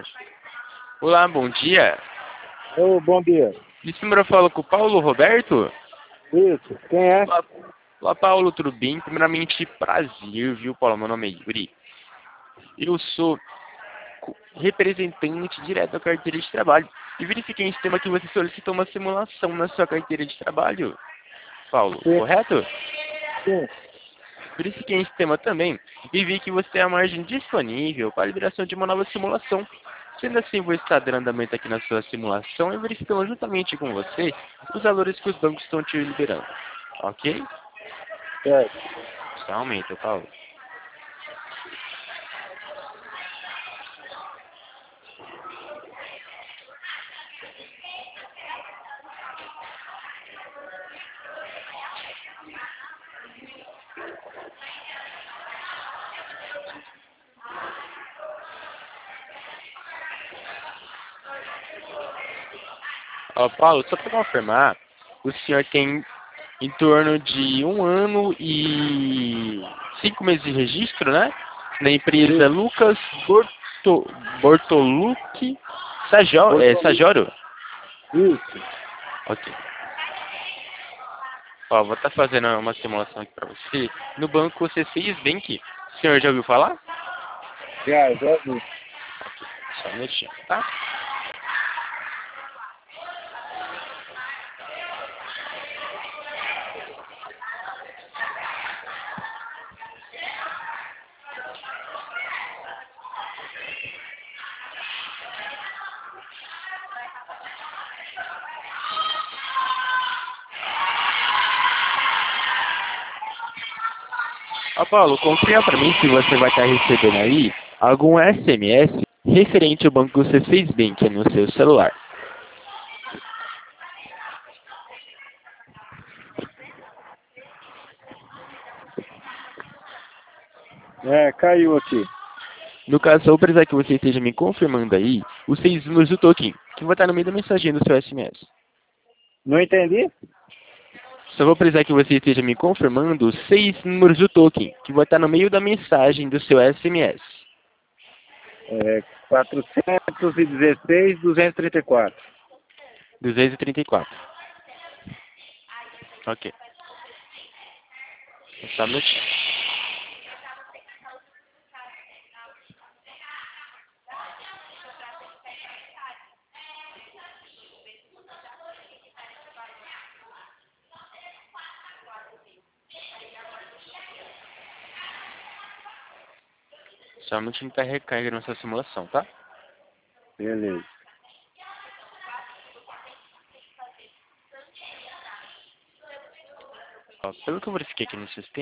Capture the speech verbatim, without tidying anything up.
mensagem. Olá, bom dia. Ô, bom dia. Esse número eu falo com o Paulo Roberto? Isso, quem é? Olá, olá, Paulo, tudo bem? Primeiramente, prazer, viu, Paulo? Meu nome é Yuri. Eu sou co- representante direto da carteira de trabalho. E verifiquei em sistema que você solicitou uma simulação na sua carteira de trabalho, Paulo, Sim, correto? sim. Verifiquei em sistema também e vi que você tem a margem disponível para a liberação de uma nova simulação. Sendo assim, vou estar dando andamento aqui na sua simulação e verificando juntamente com você os valores que os bancos estão te liberando. Ok? Certo. Só aumenta, Paulo. Ó, Paulo, só para confirmar, o senhor tem em torno de um ano e cinco meses de registro, né? Na empresa Isso. Lucas Borto, Bortolucci Sajó, é, Bortolucci. Sajoro? Isso. Ok. Ó, vou estar fazendo uma simulação aqui para você. No banco C seis Bank. O senhor já ouviu falar? Já, já vi. Só um minutinho, tá? Ó, Paulo, confirma para mim se você vai estar recebendo aí algum S M S referente ao banco C seis Bank no seu celular. É, caiu aqui. No caso, eu vou precisar que você esteja me confirmando aí os seis números do token, que vai estar no meio da mensagem do seu S M S. Não entendi? Só vou precisar que você esteja me confirmando os seis números do token, que vai estar no meio da mensagem do seu S M S. É, quatrocentos e dezesseis, duzentos e trinta e quatro. duzentos e trinta e quatro. Ok. Só um minutinho. Só um minutinho para recarregar nossa simulação, tá? Beleza. Ó, pelo que eu verifiquei aqui no sistema,